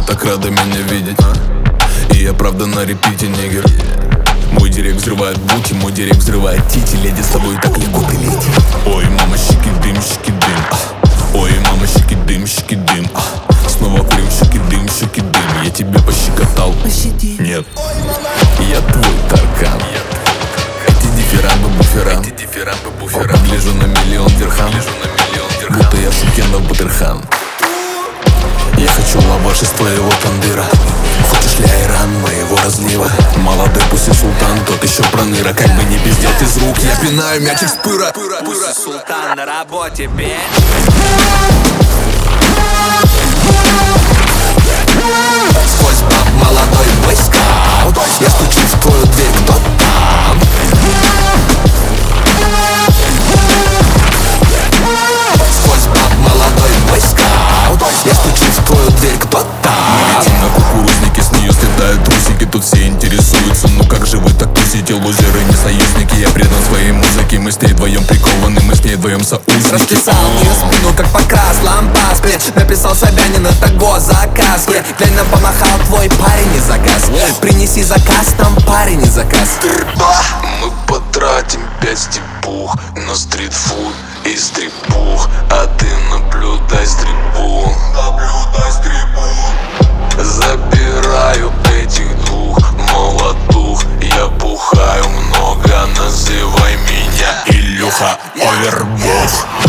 так рада меня видеть. И я правда на репите, нигер. Мой директ взрывает буки, мой директ взрывает тити. Леди, с тобой так легко прилетит. Ой, мама, щики-дым, щики-дым. Ой, мама, щики-дым, щики-дым. Снова курим, щики-дым, щики-дым. Я тебя пощекотал. Пощади. Нет, я твой таркан. Эти дифирамбы, буфера. Подлежу на миллион дирхам. Будто я Шукенов Батырхан. Я хочу лаваш из твоего тандыра. Хочешь ли айран моего разлива? Молодой пусть и султан, тот еще проныра. Как бы не пиздет из рук, я пинаю мячик с пыра. Пусть султан на работе, бе. Сквозь баб молодой бойскаут. Я стучу в твою дверь, кто там? Сквозь баб молодой бойскаут. Я стучу в твою дверь, кто там? Мы летим на кукурузнике, с нее слетают трусики. Тут все интересуются, ну как же вы так тусите? Лузеры, не союзники, я предан своей музыке. Мы с ней вдвоем прикованы, мы с ней вдвоем союзники. Расписал мне спину, как покрас лампаски. Написал Собянин, это госзаказ. Глянь, помахал твой парень и заказ. Принеси заказ, там парень и заказ. Мы потратим 5 степух на стритфуд и стрипух. А ты наблюдай с трибун. Забираю этих двух молодух. Я бухаю много, называй меня Илюха Овербух.